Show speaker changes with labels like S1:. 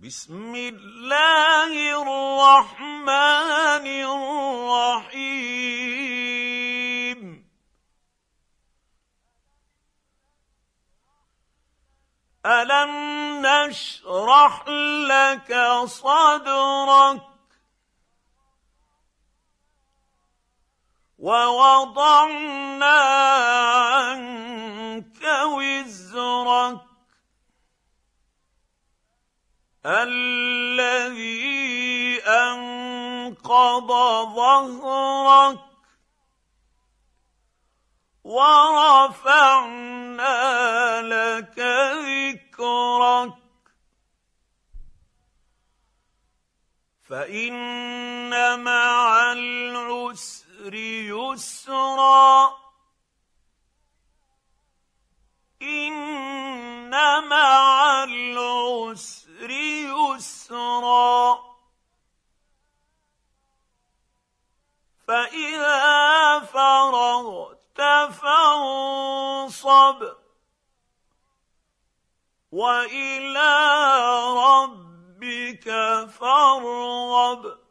S1: بسم الله الرحمن الرحيم ألم نشرح لك صدرك ووضعنا عنك وزرك الذي أنقض ظهرك ورفعنا لك ذكرك فإن مع العسر يسرا إن مع العسر يسرا فإذا فرغت فانصب وإلى ربك فارغب